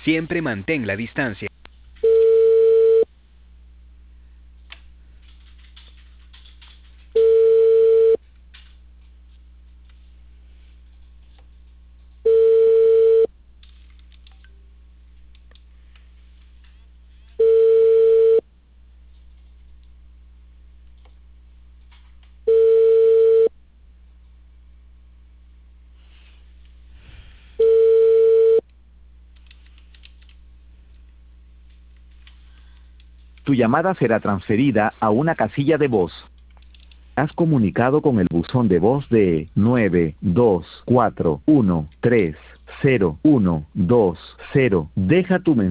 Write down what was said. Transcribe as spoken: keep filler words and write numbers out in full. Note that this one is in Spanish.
Siempre mantén la distancia. Tu llamada será transferida a una casilla de voz. Has comunicado con el buzón de voz de nueve dos cuatro uno tres cero uno dos cero. Deja tu mensaje.